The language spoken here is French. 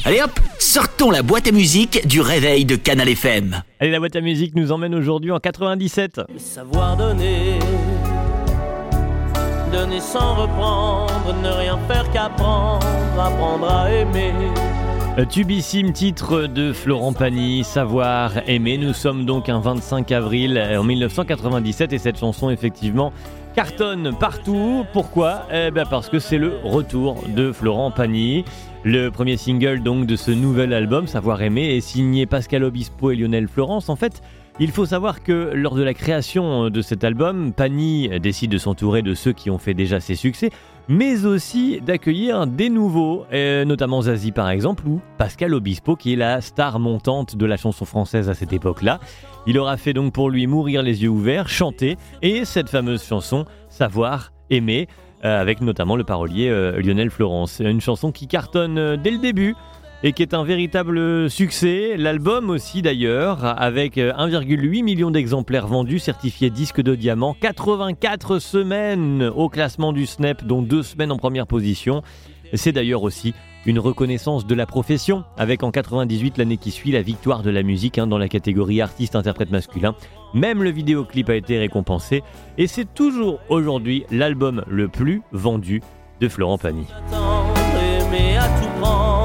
Allez hop, sortons la boîte à musique du réveil de Canal FM. Allez, la boîte à musique nous emmène aujourd'hui en 97. Savoir donner, donner sans reprendre, ne rien faire qu'apprendre, apprendre à aimer. Tubissime titre de Florent Pagny, Savoir aimer. Nous sommes donc un 25 avril en 1997 et cette chanson effectivement cartonne partout. Pourquoi ? Parce que c'est le retour de Florent Pagny. Le premier single donc de ce nouvel album, Savoir aimer, est signé Pascal Obispo et Lionel Florence. En fait, il faut savoir que lors de la création de cet album, Pagny décide de s'entourer de ceux qui ont fait déjà ses succès, mais aussi d'accueillir des nouveaux, notamment Zazie par exemple, ou Pascal Obispo qui est la star montante de la chanson française à cette époque-là. Il aura fait donc pour lui Mourir les yeux ouverts, chanter, et cette fameuse chanson Savoir aimer, avec notamment le parolier Lionel Florence. Une chanson qui cartonne dès le début et qui est un véritable succès. L'album aussi d'ailleurs, avec 1,8 million d'exemplaires vendus, certifiés disque de diamant, 84 semaines au classement du Snap, dont 2 semaines en première position. C'est d'ailleurs aussi une reconnaissance de la profession, avec en 98, l'année qui suit, la victoire de la musique dans la catégorie artiste-interprète masculin. Même le vidéoclip a été récompensé et c'est toujours aujourd'hui l'album le plus vendu de Florent Pagny. Attendre, aimer à tout prendre.